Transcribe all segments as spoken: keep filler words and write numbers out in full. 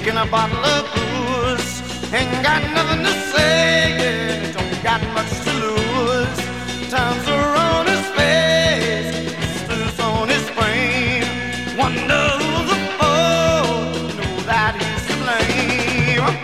drinking a bottle of booze. Ain't got nothing to say, don't got much to lose. Times are on his face, blisters on his brain. Wonder who's the fool to know that he's to blame.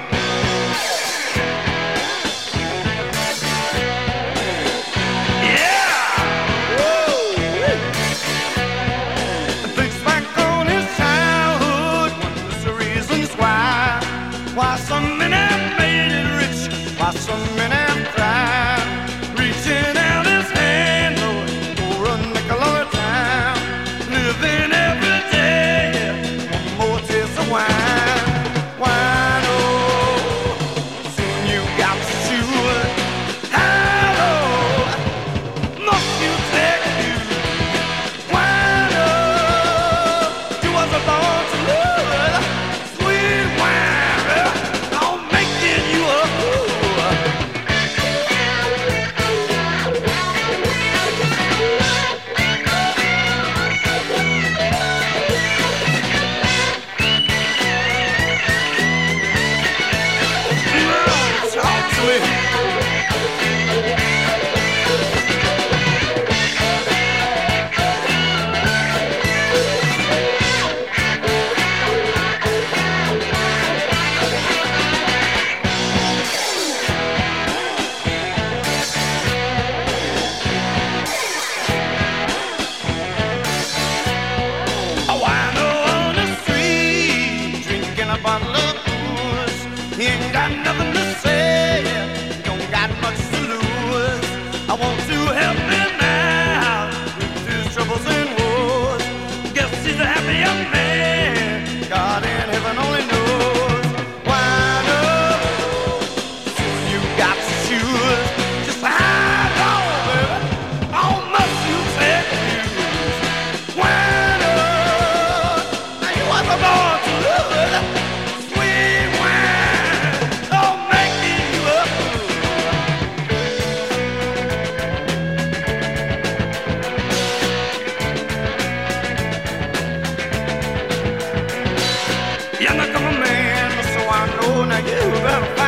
Why some men have made it rich, why some men have cried, reaching out his hand, Lord, for a nickel or a dime, living every day, one more taste of wine, wine, oh, soon you got to choose, how low must you take you, wine, oh, you was born to lose, sweet wine. He ain't got nothing to say, don't got much to lose. I want to help him out with his troubles and woes. Guess he's a happier man, God in heaven only knows. Why no, soon you got to choose. Just how long, baby, how much you take to use. Why no, now you was born to lose. Yeah, I'm a man, so I know now you better find